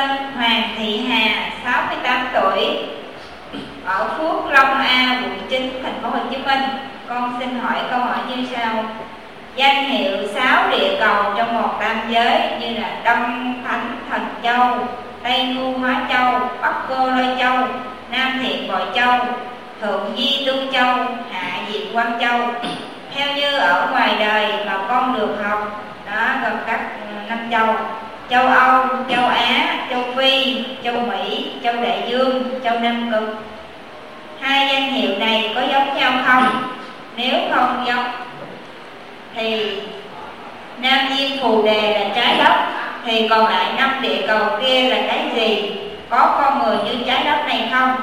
tên Hoàng Thị Hà, 68 tuổi, ở Phước Long A, quận 9, thành phố Hồ Chí Minh. Con xin hỏi câu hỏi như sau: danh hiệu 6 địa cầu trong một tam giới như là Đông Thánh Thần Châu, Tây Ngu Hóa Châu, Bắc Cô Lôi Châu, Nam Thiện Bội Châu, Thượng Di Tu Châu, Hạ Diệt Quan Châu, theo như ở ngoài đời mà con được học, đó gồm các 5 châu: châu Âu, châu Á, châu Phi, châu Mỹ, châu Đại Dương, châu Nam Cực. Hai danh hiệu này có giống nhau không? Nếu không giống thì Nam Diên Phù Đề là trái đất, thì còn lại 5 địa cầu kia là cái gì? Có con người như trái đất này không?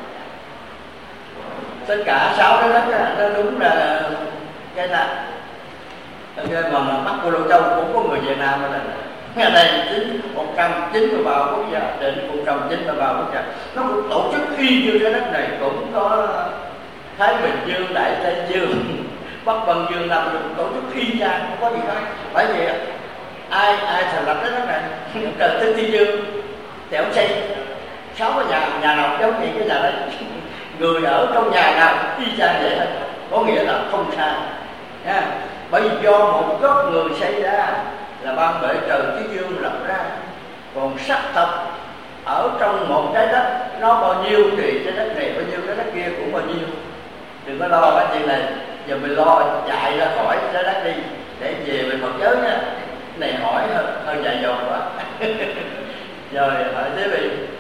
Tất cả 6 trái đất nó đúng là cái là mà Bắc Cô Lô Châu cũng có người Việt Nam ở đây đây 193 quốc gia, đến 193 quốc gia, nó cũng tổ chức y như trái đất này, cũng có Thái Bình Dương, Đại Tây Dương, Bắc Vân Dương, Nam Dương, tổ chức y chang, không có gì khác. Bởi vì ai thành lập trái đất này? Trời Tinh Thiên Dương thì ông xây 6 cái nhà nào giống như cái nhà đấy, người ở trong nhà nào y chang vậy hết, có nghĩa là không sai nha. Bởi vì do một gốc người xây ra là ban bể trời Tứ Dương lập ra, còn sắc thật ở trong một trái đất nó bao nhiêu thì trái đất này bao nhiêu, trái đất kia cũng bao nhiêu. Đừng có lo cái chuyện này, giờ mình lo chạy ra khỏi trái đất đi để về về Phật giới nha. Này hỏi hơi dài dòng quá. Rồi hỏi thế vị